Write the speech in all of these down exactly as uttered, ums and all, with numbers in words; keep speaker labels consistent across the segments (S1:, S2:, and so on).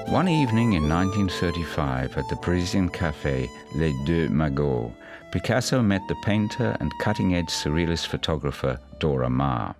S1: One evening in nineteen thirty-five at the Parisian café Les Deux Magots, Picasso met the painter and cutting-edge surrealist photographer Dora Maar.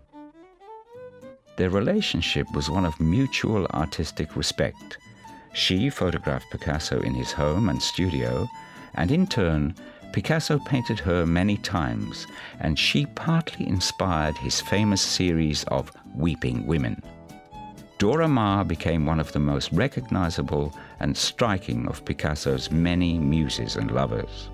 S1: Their relationship was one of mutual artistic respect. She photographed Picasso in his home and studio, and in turn, Picasso painted her many times, and she partly inspired his famous series of Weeping Women. Dora Maar became one of the most recognizable and striking of Picasso's many muses and lovers.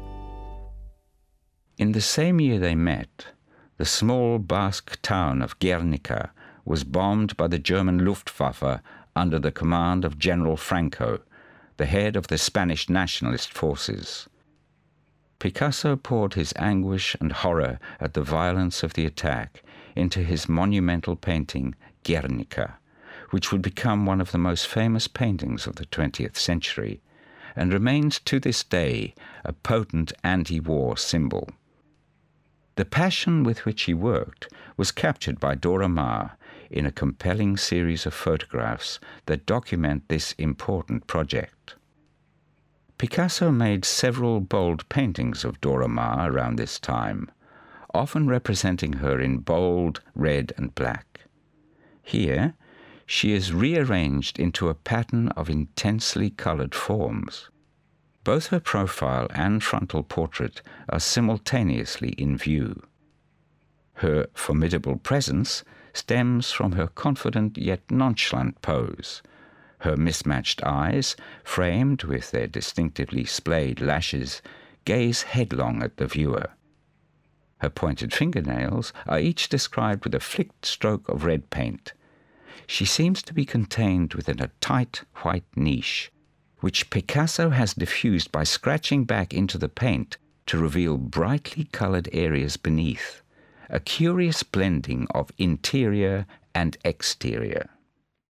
S1: In the same year they met, the small Basque town of Guernica was bombed by the German Luftwaffe under the command of General Franco, the head of the Spanish nationalist forces. Picasso poured his anguish and horror at the violence of the attack into his monumental painting Guernica, which would become one of the most famous paintings of the twentieth century, and remains to this day a potent anti-war symbol. The passion with which he worked was captured by Dora Maar in a compelling series of photographs that document this important project. Picasso made several bold paintings of Dora Maar around this time, often representing her in bold red and black. Here, she is rearranged into a pattern of intensely colored forms. Both her profile and frontal portrait are simultaneously in view. Her formidable presence stems from her confident yet nonchalant pose. Her mismatched eyes, framed with their distinctively splayed lashes, gaze headlong at the viewer. Her pointed fingernails are each described with a flicked stroke of red paint. She seems to be contained within a tight white niche, which Picasso has diffused by scratching back into the paint to reveal brightly colored areas beneath, a curious blending of interior and exterior.